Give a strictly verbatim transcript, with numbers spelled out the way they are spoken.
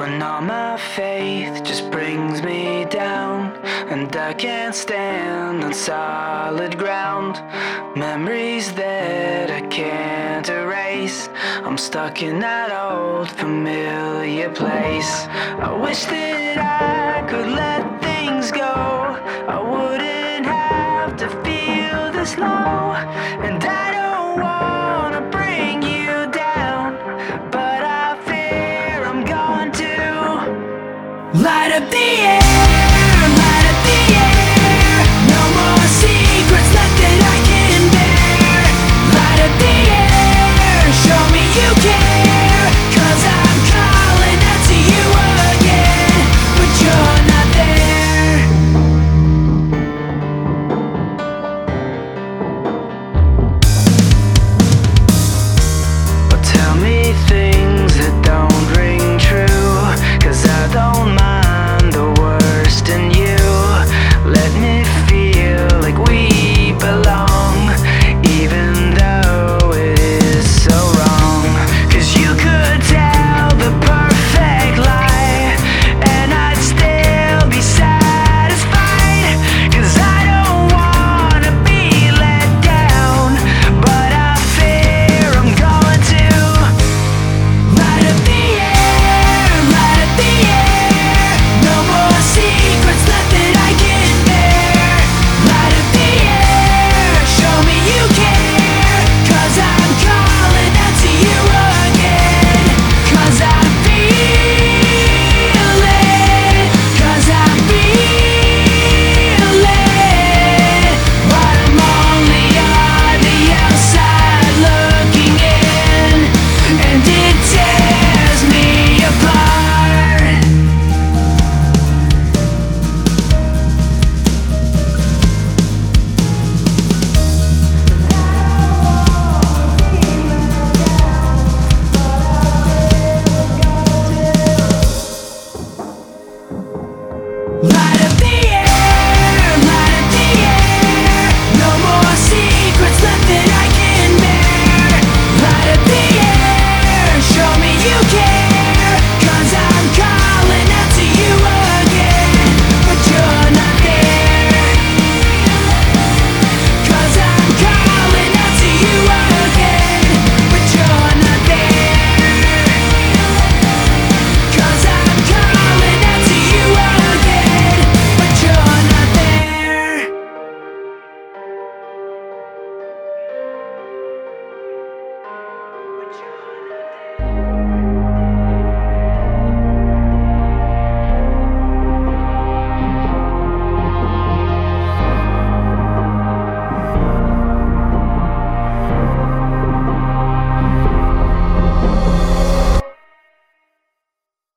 when all my faith just brings me down, and I can't stand on solid ground. Memories that I can't erase, I'm stuck in that old familiar place. I wish that I could let things go, I wouldn't have to feel this low